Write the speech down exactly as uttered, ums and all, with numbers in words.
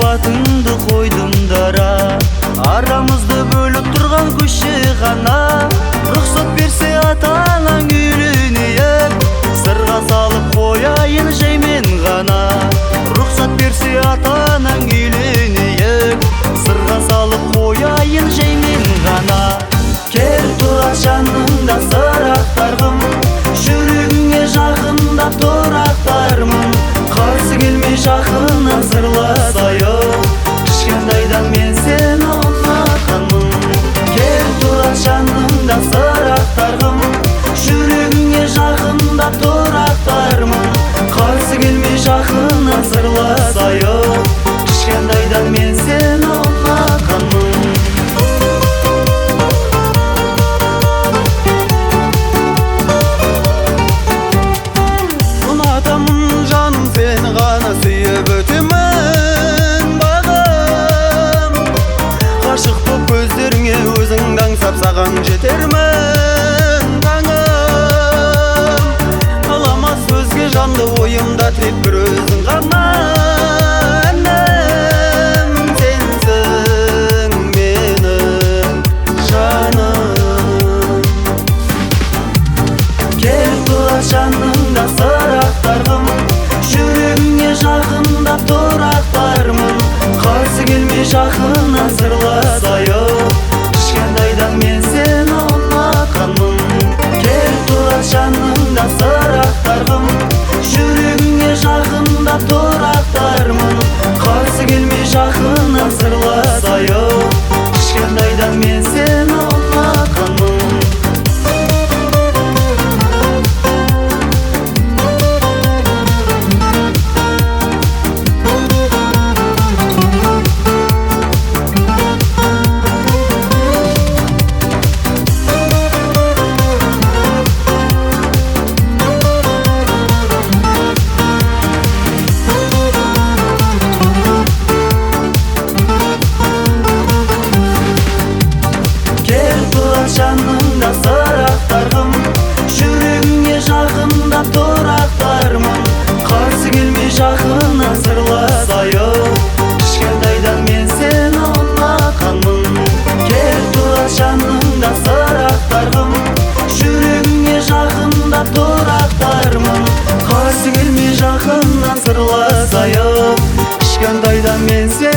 атыңды қойдым дара, арамызды бөліп тұрған күші ғана. Рұқсат берсе ата-анаң үйленейік, сырға салып қояйын жаймен ғана. Рұқсат берсе ата-анаң үйленейік, сырға салып қояйын жаймен ғана. Кел тұра жанымда сырақтарым, жүрегіңе жақындап тұрақтармын. Қарсы келмей жақыннан сырласайық, кішкентайдан мен сені ұнатқанмын. Кел тұра жанымда сырақтарым, жүрегіңе жақындап тұрақтармын. Қарсы келмей жақыннан сырласайық, кішкентайдан мен сені ұнатқанмын. Сүйіп өтемін бағым, ғашық боп көздеріңе өзіңді аңсап саған жетермін таңым. Қаламас өзге жанды ойымда тіреп бір өзің ғана. Әнім сенсің менің жаным. Кел тұра жанымда сырақтарым, жүрегіңе жақындап тұрақтармын. Қарсы келмей жақыннан сырласайық, кішкентайдан мен сені ұнатқанмын. Кел тұра жанымда сырақтарым, жүрегіңе жақындап тұрақтармын. Қарсы келмей жақыннан сырласайық, кішкентайдан мен сені ұнатқанмын. Жанымда сырақтарым, жүрегіңе жақындап тұрақтармын. Қарсы келмей жақыннан сырласайық, кішкентайдан мен сені ұнатқанмын. Кел тұра жанымда сырақтарым, жүрегіңе жақындап тұрақтармын. Қарсы келмей жақыннан сырласайық, кішкентайдан мен сені